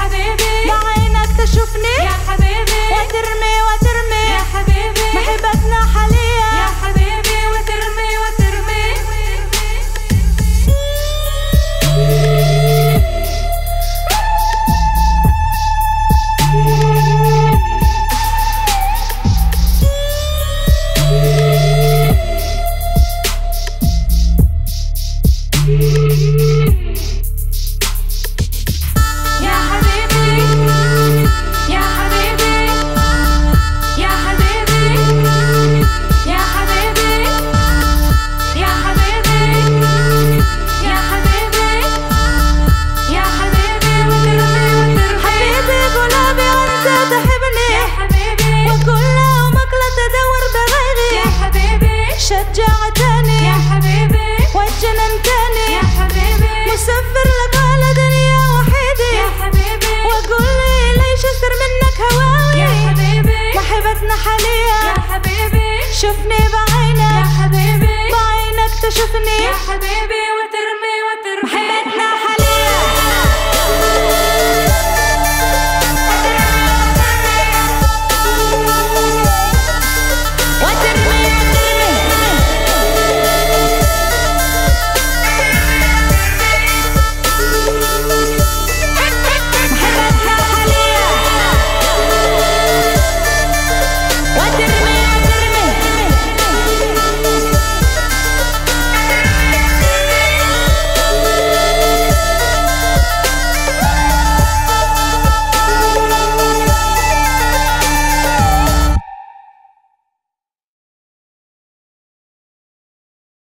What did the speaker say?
حبيبي بعينك تشوفني يا حبيبي وترمي وترمي يا حبيبي محبتنا حاليا يا حبيبي وترمي وترمي يا حبيبي يا حبيبي يا حبيبي يا حبيبي يا حبيبي يا حبيبي يا حبيبي وترمي وترمي حبيبي قلبي وانت تحبني يا حبيبي وكل يومك لا تدور بغيري يا حبيبي شجعتني يا حبيبي وجننتني يا حبيبي مسافر لك على دنيا وحيدي يا حبيبي وقول لي ليش اكثر منك هواوي يا حبيبي محبتنا حاليا يا حبيبي شوفني يا بعينك حبيبي بعينك تشوفني يا حبيبي